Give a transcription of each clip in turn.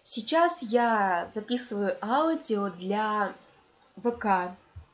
Сейчас я записываю аудио для ВК.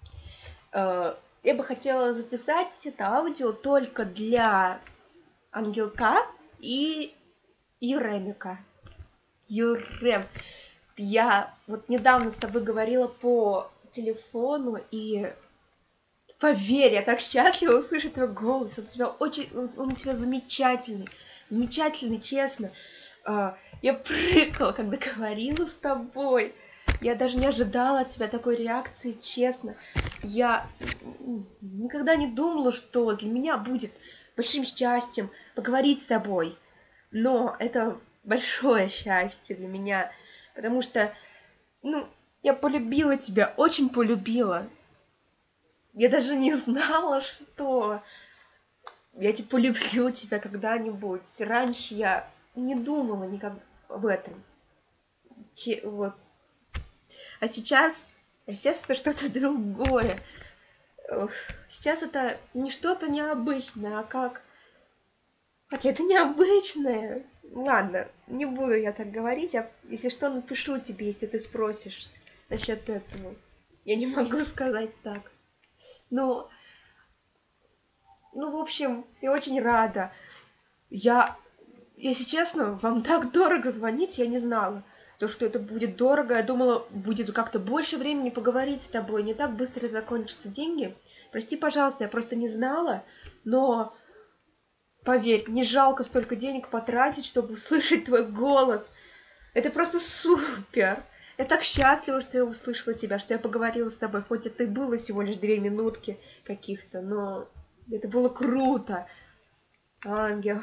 Я бы хотела записать это аудио только для Ангелка и Юремика. Юрем, я вот недавно с тобой говорила по телефону, и поверь, я так счастлива услышать твой голос. Он у тебя замечательный, замечательный, честно. Я прыгала, когда говорила с тобой. Я даже не ожидала от тебя такой реакции, честно. Я никогда не думала, что для меня будет большим счастьем поговорить с тобой. Но это большое счастье для меня, потому что, я полюбила тебя, очень полюбила. Я даже не знала, что я полюблю тебя когда-нибудь. Раньше я не думала никак об этом. Вот. А сейчас это что-то другое. Сейчас это не что-то необычное, а как... Хотя это необычное. Ладно, не буду я так говорить. Я, если что, напишу тебе, если ты спросишь насчет этого. Я не могу сказать так. Ну, в общем, я очень рада. Если честно, вам так дорого звонить, я не знала. То, что это будет дорого, я думала, будет как-то больше времени поговорить с тобой, не так быстро закончатся деньги. Прости, пожалуйста, я просто не знала, но поверь, не жалко столько денег потратить, чтобы услышать твой голос. Это просто супер. Я так счастлива, что я услышала тебя, что я поговорила с тобой, хоть это и было всего лишь 2 минутки каких-то, но это было круто. Ангел.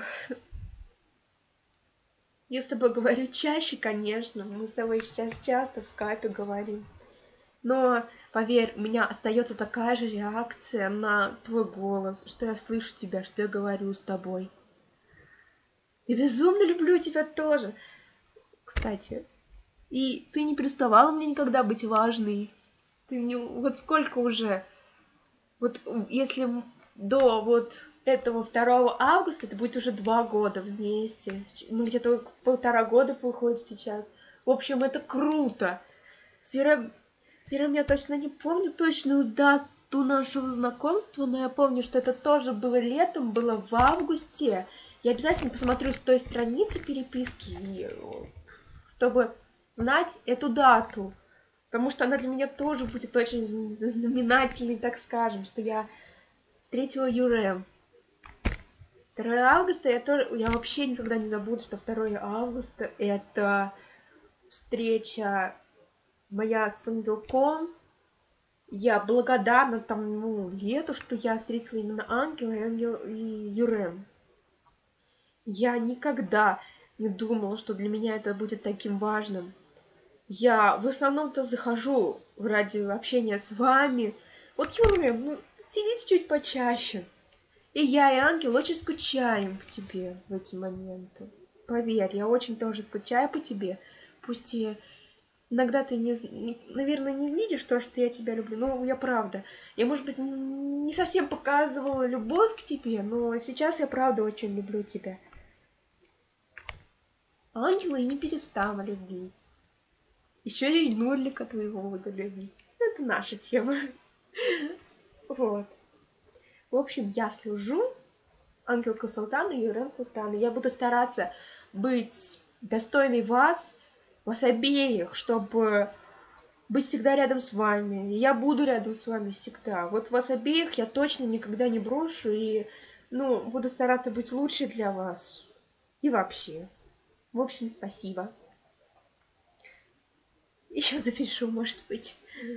Я с тобой говорю чаще, конечно. Мы с тобой сейчас часто в скайпе говорим. Но, поверь, у меня остается такая же реакция на твой голос, что я слышу тебя, что я говорю с тобой. Я безумно люблю тебя тоже. Кстати, и ты не переставала мне никогда быть важной. Ты мне... Вот сколько уже... Вот если до этого 2 августа, это будет уже 2 года вместе. Мы где-то 1,5 года выходит сейчас. В общем, это круто. С Верой я точно не помню точную дату нашего знакомства, но я помню, что это тоже было летом, было в августе. Я обязательно посмотрю с той страницы переписки, чтобы знать эту дату. Потому что она для меня тоже будет очень знаменательной, так скажем, что я встретила Юрем. 2 августа я вообще никогда не забуду, что 2 августа это встреча моя с Ангелком. Я благодарна тому лету, что я встретила именно Ангела и Юрем. Я никогда не думала, что для меня это будет таким важным. Я в основном-то захожу ради общения с вами. Вот, Юрем, сидите чуть почаще. И я, и Ангел очень скучаем по тебе в эти моменты. Поверь, я очень тоже скучаю по тебе. Пусть и иногда ты, наверное, не видишь то, что я тебя люблю, но я правда. Я, может быть, не совсем показывала любовь к тебе, но сейчас я правда очень люблю тебя. Ангела и не перестала любить. Еще и Нурлика твоего буду любить. Это наша тема. Вот. В общем, я служу Ангелка Султана и Юрем Султана. Я буду стараться быть достойной вас обеих, чтобы быть всегда рядом с вами. И я буду рядом с вами всегда. Вот вас обеих я точно никогда не брошу и, буду стараться быть лучше для вас. И вообще. В общем, спасибо. Еще запишу, может быть.